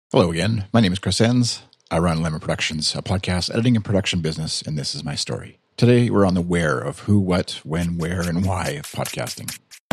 Hello again. My name is Chris Enns. I run Lemon Productions, a podcast editing and production business, and this is my story. Today, we're on the where of who, what, when, where, and why of podcasting.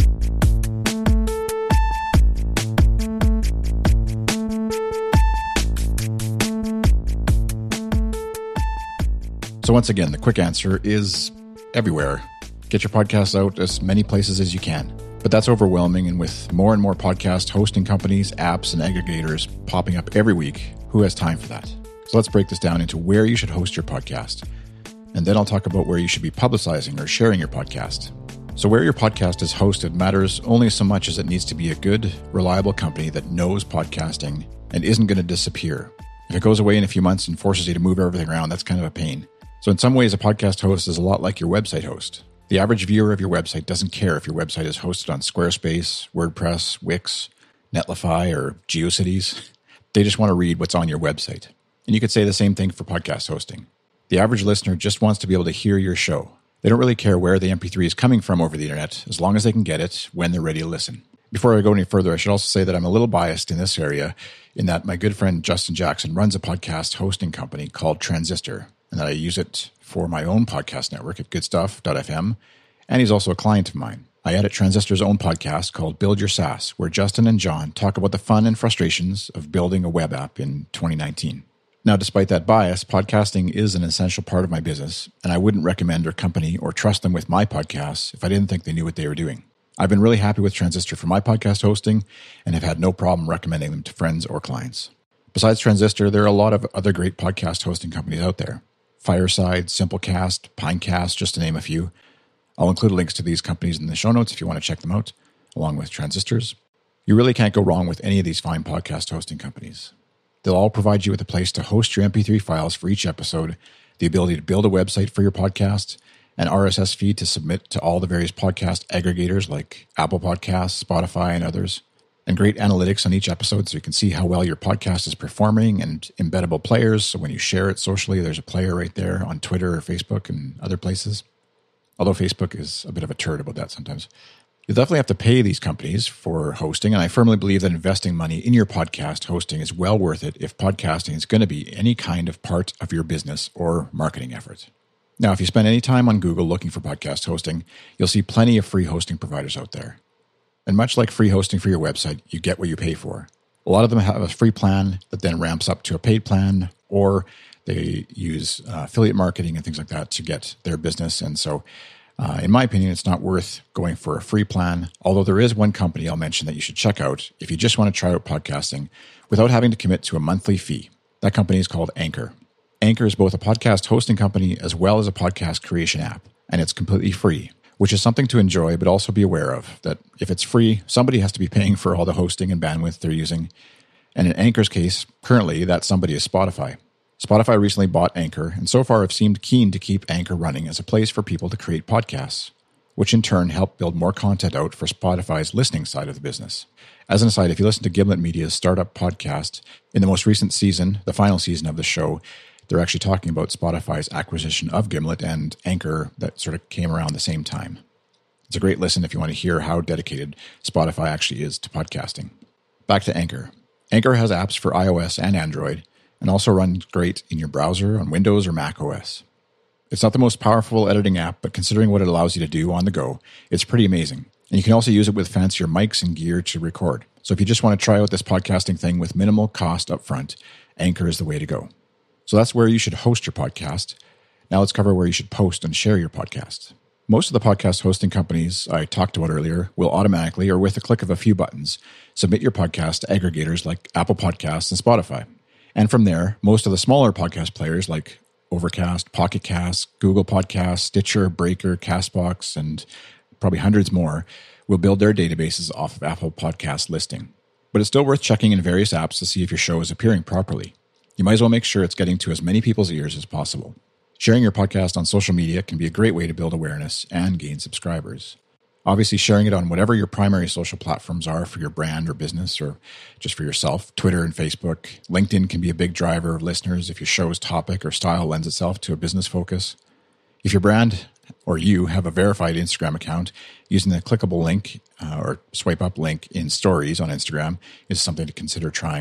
So once again, the quick answer is everywhere. Get your podcasts out as many places as you can. But that's overwhelming, and with more and more podcast hosting companies, apps, and aggregators popping up every week, who has time for that? So let's break this down into where you should host your podcast. And then I'll talk about where you should be publicizing or sharing your podcast. So where your podcast is hosted matters only so much as it needs to be a good, reliable company that knows podcasting and isn't going to disappear. If it goes away in a few months and forces you to move everything around, that's kind of a pain. So in some ways, a podcast host is a lot like your website host. The average viewer of your website doesn't care if your website is hosted on Squarespace, WordPress, Wix, Netlify, or GeoCities. They just want to read what's on your website. And you could say the same thing for podcast hosting. The average listener just wants to be able to hear your show. They don't really care where the MP3 is coming from over the internet, as long as they can get it when they're ready to listen. Before I go any further, I should also say that I'm a little biased in this area, in that my good friend Justin Jackson runs a podcast hosting company called Transistor, and that I use it for my own podcast network at goodstuff.fm, and he's also a client of mine. I edit Transistor's own podcast called Build Your SaaS, where Justin and John talk about the fun and frustrations of building a web app in 2019. Now, despite that bias, podcasting is an essential part of my business, and I wouldn't recommend their company or trust them with my podcasts if I didn't think they knew what they were doing. I've been really happy with Transistor for my podcast hosting and have had no problem recommending them to friends or clients. Besides Transistor, there are a lot of other great podcast hosting companies out there. Fireside, Simplecast, Pinecast, just to name a few. I'll include links to these companies in the show notes if you want to check them out, along with Transistors. You really can't go wrong with any of these fine podcast hosting companies. They'll all provide you with a place to host your MP3 files for each episode, the ability to build a website for your podcast, an RSS feed to submit to all the various podcast aggregators like Apple Podcasts, Spotify, and others, and great analytics on each episode so you can see how well your podcast is performing, and embeddable players, so when you share it socially, there's a player right there on Twitter or Facebook and other places. Although Facebook is a bit of a turd about that sometimes. You'll definitely have to pay these companies for hosting, and I firmly believe that investing money in your podcast hosting is well worth it if podcasting is going to be any kind of part of your business or marketing effort. Now, if you spend any time on Google looking for podcast hosting, you'll see plenty of free hosting providers out there. And much like free hosting for your website, you get what you pay for. A lot of them have a free plan that then ramps up to a paid plan, or they use affiliate marketing and things like that to get their business. And so, in my opinion, it's not worth going for a free plan, although there is one company I'll mention that you should check out if you just want to try out podcasting without having to commit to a monthly fee. That company is called Anchor. Anchor is both a podcast hosting company as well as a podcast creation app, and it's completely free, which is something to enjoy, but also be aware of, that if it's free, somebody has to be paying for all the hosting and bandwidth they're using. And in Anchor's case, currently, that somebody is Spotify. Spotify recently bought Anchor, and so far have seemed keen to keep Anchor running as a place for people to create podcasts, which in turn help build more content out for Spotify's listening side of the business. As an aside, if you listen to Gimlet Media's startup podcast, in the most recent season, the final season of the show, they're actually talking about Spotify's acquisition of Gimlet and Anchor that sort of came around the same time. It's a great listen if you want to hear how dedicated Spotify actually is to podcasting. Back to Anchor. Anchor has apps for iOS and Android, and also runs great in your browser on Windows or Mac OS. It's not the most powerful editing app, but considering what it allows you to do on the go, it's pretty amazing. And you can also use it with fancier mics and gear to record. So if you just want to try out this podcasting thing with minimal cost up front, Anchor is the way to go. So that's where you should host your podcast. Now let's cover where you should post and share your podcast. Most of the podcast hosting companies I talked about earlier will automatically, or with a click of a few buttons, submit your podcast to aggregators like Apple Podcasts and Spotify. And from there, most of the smaller podcast players like Overcast, Pocket Cast, Google Podcasts, Stitcher, Breaker, Castbox, and probably hundreds more will build their databases off of Apple Podcast listing. But it's still worth checking in various apps to see if your show is appearing properly. You might as well make sure it's getting to as many people's ears as possible. Sharing your podcast on social media can be a great way to build awareness and gain subscribers. Obviously, sharing it on whatever your primary social platforms are for your brand or business, or just for yourself, Twitter and Facebook. LinkedIn can be a big driver of listeners if your show's topic or style lends itself to a business focus. If your brand or you have a verified Instagram account, using the clickable link or swipe up link in stories on Instagram is something to consider trying.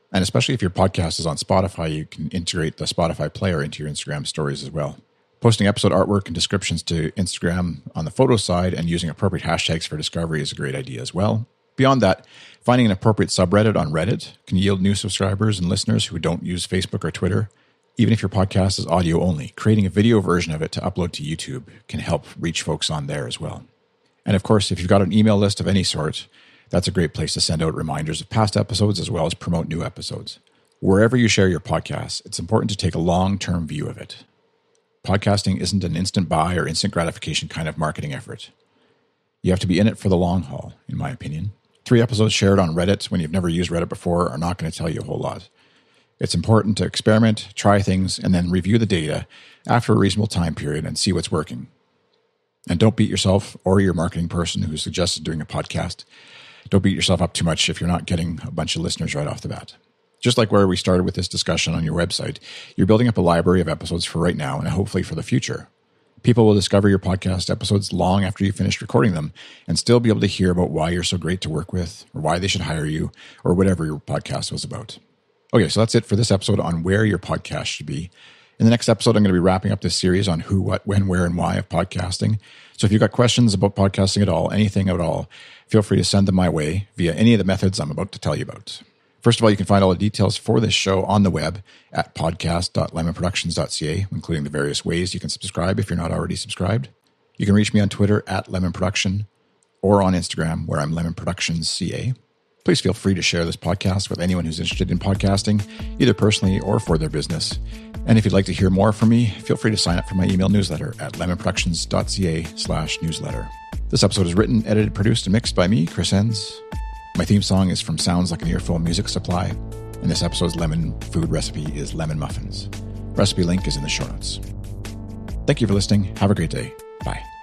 And especially if your podcast is on Spotify, you can integrate the Spotify player into your Instagram stories as well. Posting episode artwork and descriptions to Instagram on the photo side and using appropriate hashtags for discovery is a great idea as well. Beyond that, finding an appropriate subreddit on Reddit can yield new subscribers and listeners who don't use Facebook or Twitter. Even if your podcast is audio only, creating a video version of it to upload to YouTube can help reach folks on there as well. And of course, if you've got an email list of any sort, that's a great place to send out reminders of past episodes as well as promote new episodes. Wherever you share your podcast, it's important to take a long-term view of it. Podcasting isn't an instant buy or instant gratification kind of marketing effort. You have to be in it for the long haul, in my opinion. 3 episodes shared on Reddit when you've never used Reddit before are not going to tell you a whole lot. It's important to experiment, try things, and then review the data after a reasonable time period and see what's working. And don't beat yourself or your marketing person who suggested doing a podcast. Don't beat yourself up too much if you're not getting a bunch of listeners right off the bat. Just like where we started with this discussion on your website, you're building up a library of episodes for right now and hopefully for the future. People will discover your podcast episodes long after you finished recording them and still be able to hear about why you're so great to work with or why they should hire you or whatever your podcast was about. Okay, so that's it for this episode on where your podcast should be. In the next episode, I'm going to be wrapping up this series on who, what, when, where, and why of podcasting. So if you've got questions about podcasting at all, anything at all, feel free to send them my way via any of the methods I'm about to tell you about. First of all, you can find all the details for this show on the web at podcast.lemonproductions.ca, including the various ways you can subscribe if you're not already subscribed. You can reach me on Twitter at lemonproduction or on Instagram where I'm lemonproductionsca. Please feel free to share this podcast with anyone who's interested in podcasting, either personally or for their business. And if you'd like to hear more from me, feel free to sign up for my email newsletter at lemonproductions.ca/newsletter. This episode is written, edited, produced, and mixed by me, Chris Enns. My theme song is from Sounds Like an Earful Music Supply, and this episode's lemon food recipe is lemon muffins. Recipe link is in the show notes. Thank you for listening. Have a great day. Bye.